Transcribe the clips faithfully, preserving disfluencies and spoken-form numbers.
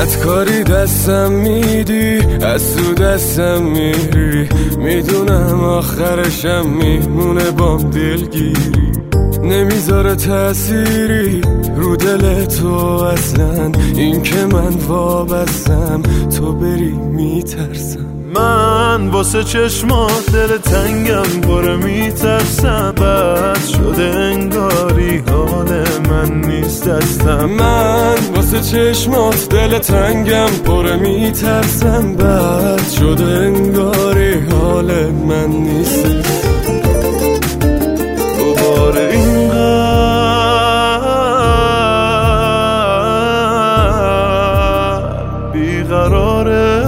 بدکاری دستم میدی، از تو دستم میری، میدونم آخرشم میمونه بام دلگیری، نمیذاره تأثیری رو دل تو اصلا، این که من وابستم تو بری میترسم. من واسه چشمات دل تنگم پره میترسم، بد شده انگاری حال من نیست دستم. من واسه چشمات دل تنگم پره میترسم، بد شده انگاری حال من نیست. دوباره اینقدر بیقراره،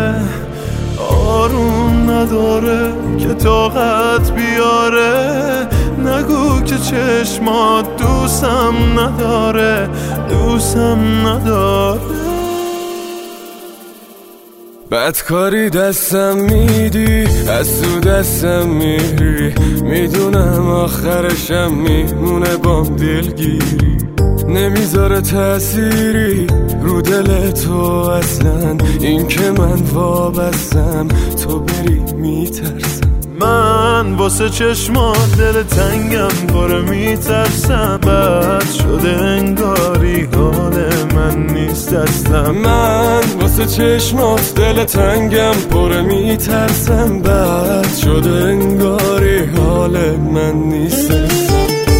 آروم نداره که طاقت بیاره، نگو که چشمات دوستم نداره، دوستم نداره. بدکاری دستم میدی، از تو دستم میری، میدونم آخرشم میمونه بام دلگیری، نمیذاره تأثیری رو دل تو اصلا، این که من وابستم تو بری میترسم. من واسه چشمات دل تنگم پره میترسم، بد شده انگاری حال من نیست دستم. من واسه چشمات دل تنگم پره میترسم، بد شده انگاری حال من نیست دستم.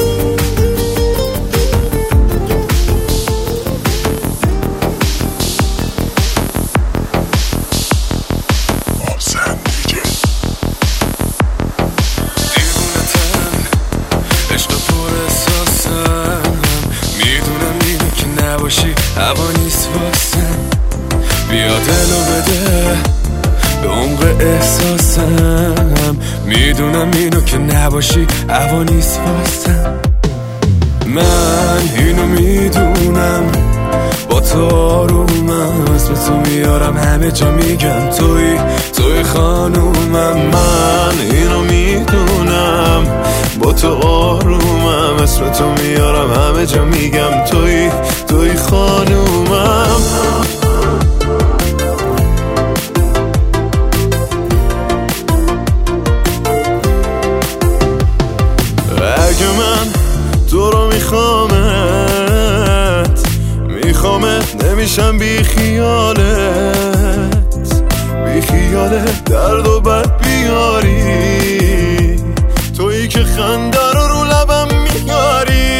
هوا نیست واسم، بیا دلو بده به عمق احساسم، میدونم اینو که نباشی هوا نیست واسم. من اینو میدونم با تو آرومم، اسم تو میارم همه جا میگم توی توی خانومم. من اینو میدونم با تو آرومم، اسم تو میارم همه جا میگم توی توی خانومم. اگه من تو رو میخوامت میخوامت نمیشم بی خیالت، بی خیالت درد و بد بیاری، تویی که خنده رو رو لبم میاری.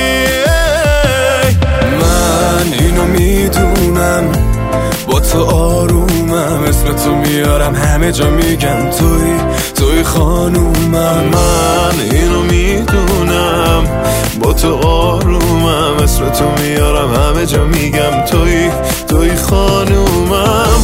من اینو میدونم با تو آرومم، اسم تو میارم همه جا میگم توی توی خانومم. من اینو میدونم با تو آرومم، اسم تو میارم همه جا میگم توی توی خانومم.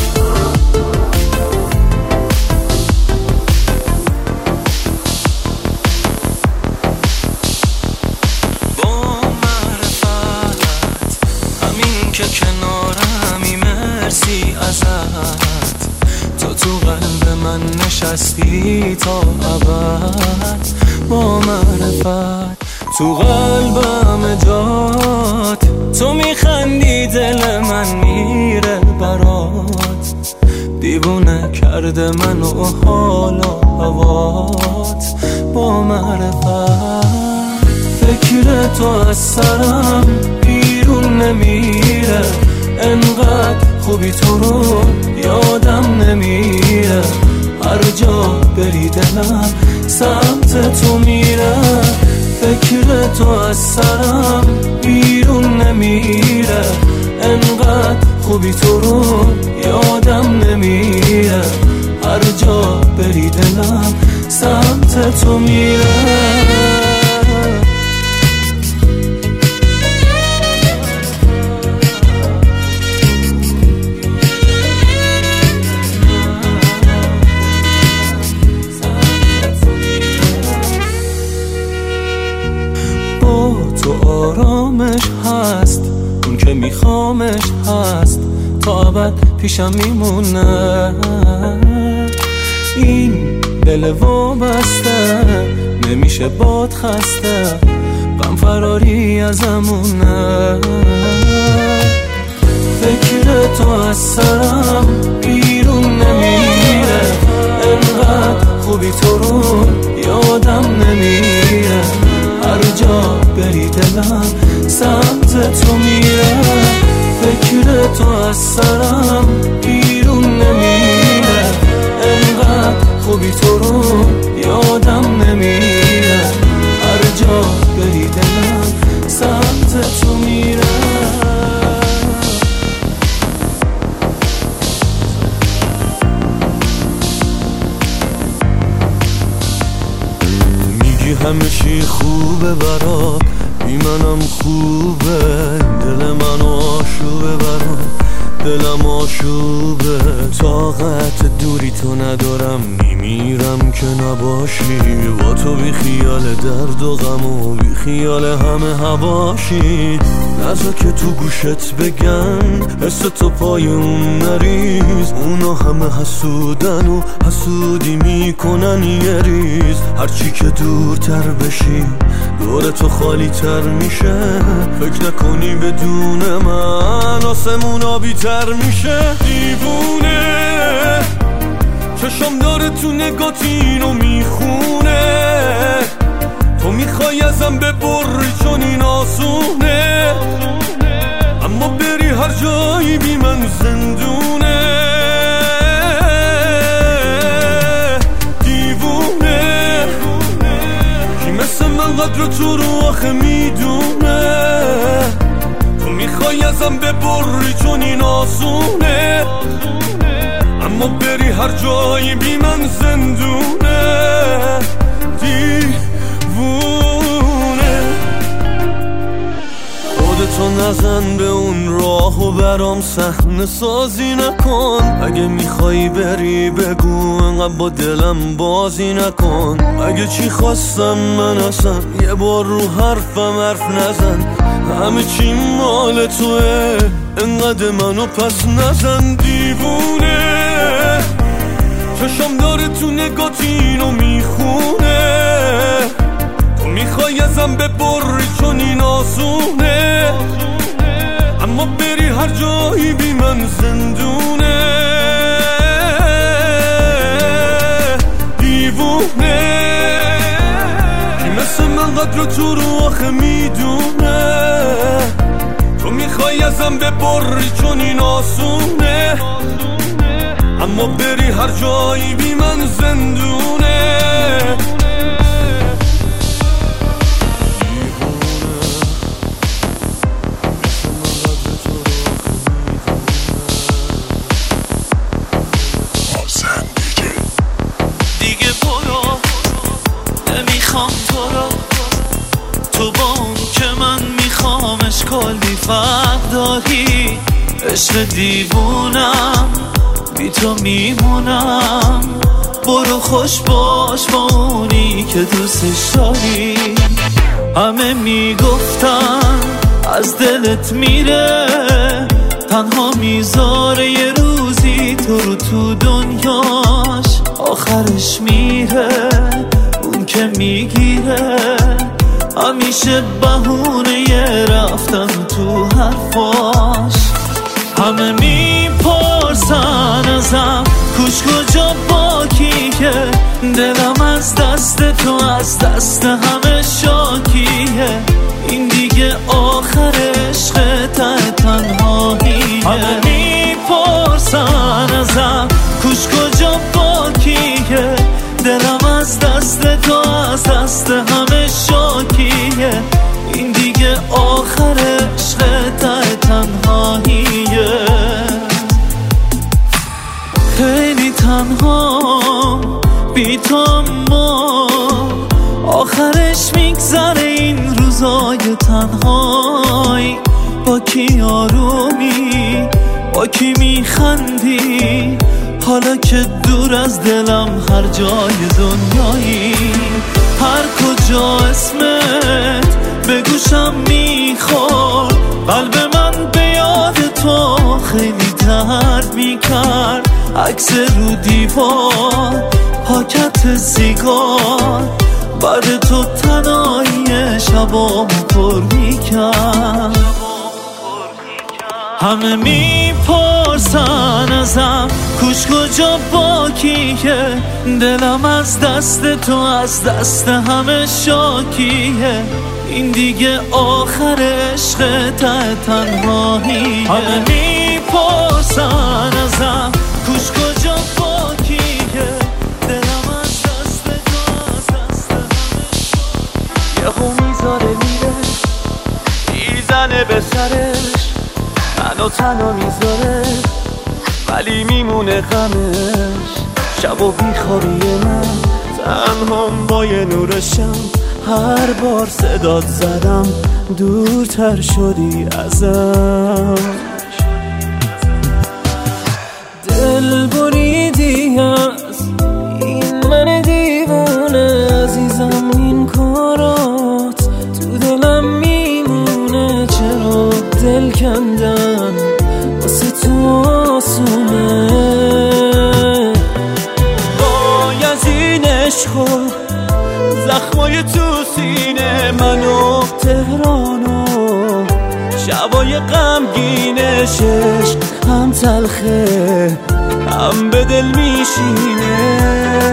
که کنارمی مرسی ازت، تو تو قلب من نشستی تا ابد با معرفت، تو قلبم جات تو میخندی دل من میره برات، دیوونه کرده منو حال و هوات با معرفت. فکر تو از سرم بیرون نمیره، انقدر خوبی تو رو یادم نمیره، هر جا بری دلم سمت تو میره. فکر تو از سرم بیرون نمیره، انقدر خوبی تو رو یادم نمیره، هر جا بری دلم سمت تو میره. آرامش هست اون که میخوامش هست، تا ابد پیشم میمونه، این دل وابسته نمیشه باد خسته، غم فراری ازمونه. فکر تو از سرم بیرون نمیره، انقدر خوبی تو رو یادم نمیره، هر جا بری دلم سمت تو میره، فکر تو از سرم بیرون نمیره، انقدر خوبی تو رو یادم نمیره، هر جا بری دلم سمت تو میره. همه چی خوبه برات، بی منم خوبه، دل من آشوبه برات، دلم آشوبه، طاقت دوری تو ندارم، میمیرم که نباشی، با تو بی خیال درد و غم و بی خیال همه هواشی، نذار که تو گوشت بگن حس تو پای اون نریز، اونا همه حسودن و حسودی میکنن یه ریز، هرچی که دورتر بشی دور تو خالی تر میشه، فکر نکنی بدون من آسمون آبی تر میشه، دیوونه چشم داره تو نگات اینو میخونه، تو میخوای ازم ببری چون این آسونه، اما بری هر جایی بی من زندونه، دیوونه کی مثل من قدر تو رو آخه میدونه، تو میخوای ازم ببری چون این آسونه، اما بری هر جایی بی من زندونه، دیوونه خودتو نزن به اون راه و برام صحنه سازی نکن، اگه میخوایی بری بگو انقدر با دلم بازی نکن، اگه چی خواستم من اصلا یه بار رو حرفم حرف نزن، همه چی مال توه انقدر منو پس نزن، دیوونه چشم داره تو نگات اینو میخونه، تو میخوای ازم ببری چون این آسونه، اما بری هر جایی بی من زندونه، دیوونه کی مثل من قدر تو رو آخه میدونه، تو میخوای ازم ببری چون این آسونه، اما بری هر جایی بی من زندونه، دیگه برو نمیخوام تو رو، تو با اون که من میخوامش کلی فرق داری، عشق دیوونم بی تو میمونم، برو خوش باش با اونی که دوستش داری، همه میگفتن از دلت میره، تنها میذاره یه روزی تو رو تو دنیاش، آخرش میره اون که میگیره، همیشه بهونه یه رفتن تو حرفاش، همه میپرسن ازم کوش کجا با کیه، دلم از دست تو از دست همه شاکیه، این دیگه آخر عشق ته تنهاییه، همه میپرسن ازم کوش کجا با کیه، دلم از دست تو از دست همه شاکیه، این دیگه آخر عشق ته تنهاییه، خیلی تنها بی تو، اما آخرش میگذره این روزای تنهایی، با کی آرومی با کی میخندی، حالا که دور از دلم هر جای دنیایی، هر کجا اسمت به گوشم میخورد، قلب من به یاد تو خیلی درد میکرد، عکس رو دیوار پاکت سیگار، بعد تو تنهایی شبامو پر میکرد، همه میپرسن ازم کوش کجا باکیه، دلم از دست تو از دست همه شاکیه، این دیگه آخر عشق ته تنهاییه. همه میپرسن ازم کوش کجا باکیه، دلم از دست تو از دست همه شاکیه. یهو میذاره میره میزنه به سرش، منو تنها میذاره ولی میمونه غمش. شب و بیخوابیه من تنهام با یه نور شم، هر بار صدات زدم دورتر شدی ازم. دل بریدی از این من دیوونه عزیزم، این کارات تو دلم میمونه. چرا دل کندن واسه تو آسونه، باید این عشقو زخمای تو سینه منو تهرانو، شبای غمگینشش هم تلخه هم به دل میشینه.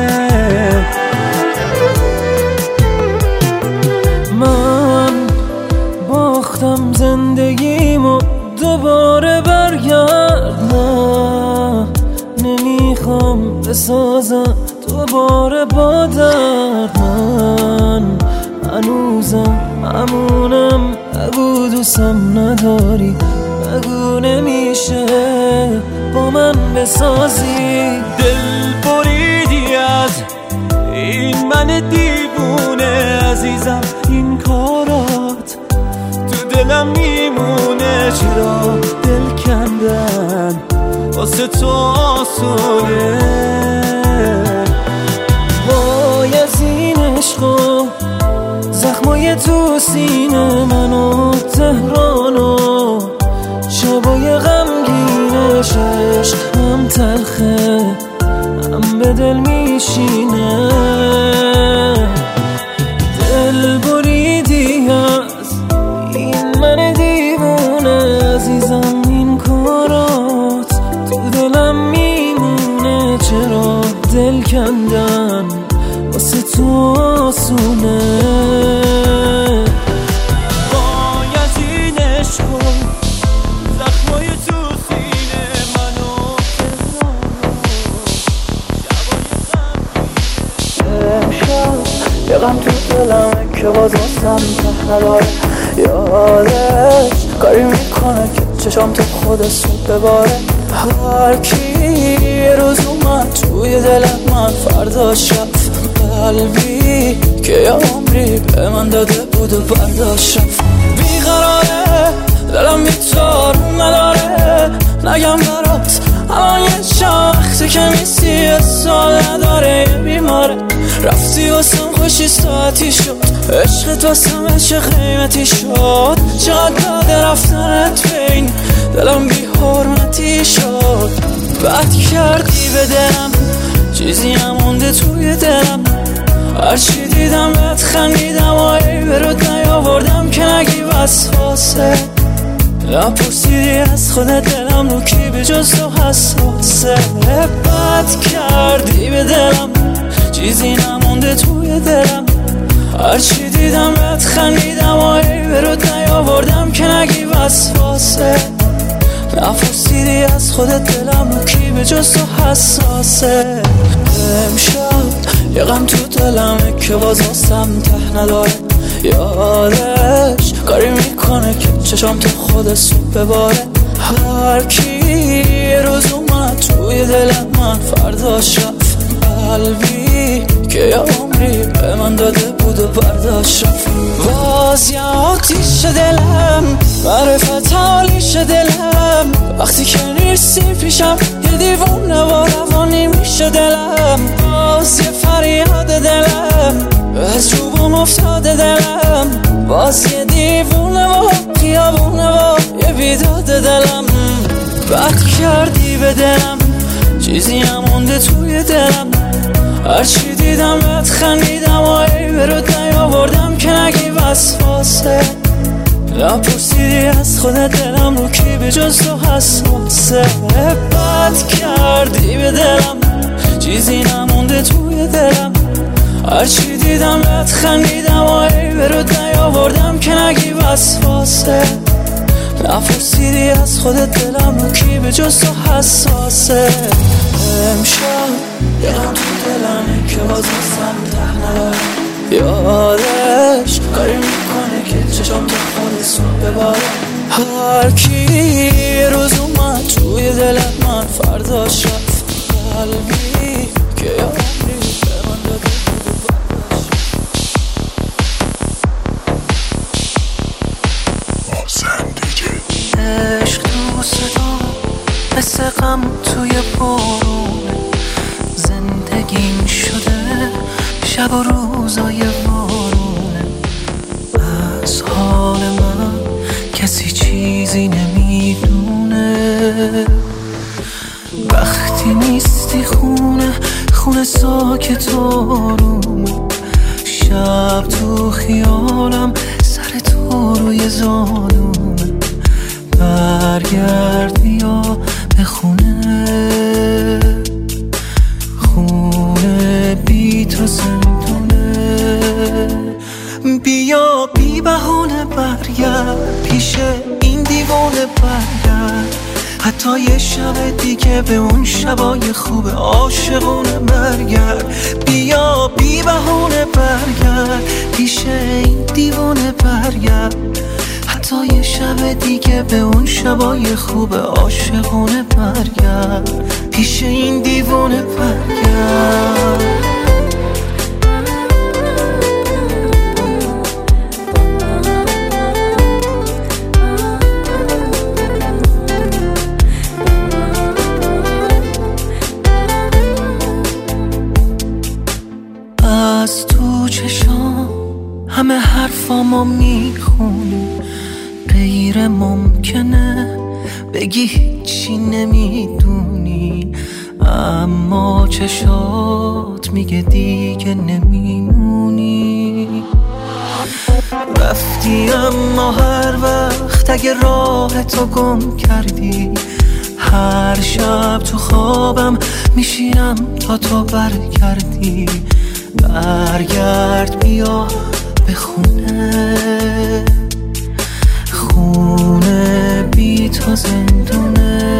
من باختم زندگیمو دوباره برگرد، نه نمیخوام بسازم دوباره با درد. من هنوزم همونم، بگو دوستم نداری، بگو نمیشه با من بسازی. دل بریدی از این من دیوونه عزیزم، این کارات تو دلم میمونه. چرا دل کندن واسه تو آسونه، باید این عشقو زخمای تو سینه منو تهرانو، شبای غمگینشش هم تلخه هم به دل میشینه. دل بریدی از این من دیوونه عزیزم، این کارات تو دلم میمونه. چرا دل کندن واسه تو آسونه، باید این عشقو زخمای تو سینه منو امشب یه غم تو دلمه که باز واسم ته نداره، یادش کاری میکنه که چشام تو خود صبح بباره. هر کی یه روز اومد توی دلم من فرداش رفت، قلبی که یه عمری به من داده بود و برداشت رفت. بیقراره دلم بی‌تار نداره، نگم برات الان یه چند وقتی که میسی سال نداره. یه بیماره رفتی واسم خوشی ساعتی شد، عشقت واسم عشق قیمتی شد. چقدر داده رفتنت بین دلم بی حرمتی شد. بد کردی به دلم چیزی نمونده توی دلم، هرچی دیدم بهت خندیدم و ای برات نیاوردم که نگی وسواسه. نپرسیدی از خودت دلم رو کی به جز تو حساسه. بد کردی به دلم چیزی نمونده توی دلم، هرچی دیدم بهت خندیدم و ای برات نیاوردم که نگی وسواسه. نپرسیدی از خودت دلم رو کی به جز تو حساسه. امشب یه غم تو دلمه که باز واسم ته نداره، یادش کاری میکنه که چشام تو خود صبح بباره. هر کی یه روز اومد توی دلم من فرداش رفت، قلبی که یه عمری به من داده بود و برداشت رفت. باز یه آتیش دلم معرفت حالیش دلم، وقتی که نیستی پیشم یه دیوونه و روانی میشه دلم. باز یه فریاد دلم از روبون افتاده دلم، باز یه دیوونه و خیابونه و یه بیداد دلم. بد کردی به دلم چیزی نمونده توی دلم، هرچی دیدم بهت خندیدم و ای برات نیاوردم که نگی وسواسه. نپرسیدی از خودت دلم رو کی به جز تو حساسه. بد کردی به دلم، چیزی نمونده توی دلم. هرچی دیدم بهت خندیدم و عیبه رو نیاوردم که نگی وسواسه. نپرسیدی از خودت دلم رو کی به جز تو حساسه. امشب دلم تو دلمه که باز هستم ته نداره. یادش کاری میکنه که چشم تو خود صبح بباره. هر کی روز اومد توی دلت من فرداش رفت. قلبی که یادی به من داده بود عشق تو صدا مثل غم توی بارونه. زندگیم شده شب و روزای بارونه. از حال من کسی چیزی نمیدونه. وقتی نیستی خونه خونه ساکت آرومه. شب تو خیالم سر تو روی زانومه. برگرد بیا به خونه، خونه بی تو زندونه. بیا بی بهونه برگرد پیش این دیوانه برگرد. حتی یه شب دیگه به اون شبای خوب عاشقونه برگرد. بیا بی بهونه برگرد پیش این دیوانه برگرد. حتی یه شب دیگه به اون شبای خوب عاشقونه برگرد. پیش این دیوانه برگرد. از تو چشام همه حرفامو میخونی. غیر ممکنه بگی هیچی نمیدونی، اما چشات میگه دیگه نمیمونی. رفتی اما هر وقت اگه راه تو گم کردی. هر شب تو خوابم میشینم تا تو برگردی. برگرد بیا به خونه، خونه بی تو زندونه.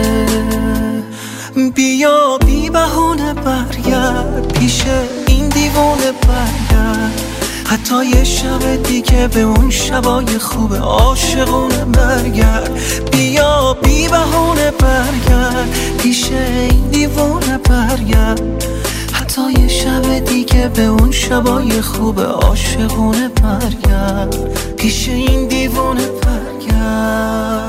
بیا بی بهونه برگرد پیش این دیوانه برگرد. حتی یه شب دیگه به اون شبای خوب عاشقونه برگرد. بیا بی بهونه برگرد پیش این دیوانه برگرد. حتی یه شب دیگه به اون شبای خوب عاشقونه برگرد. پیش این دیوانه برگرد.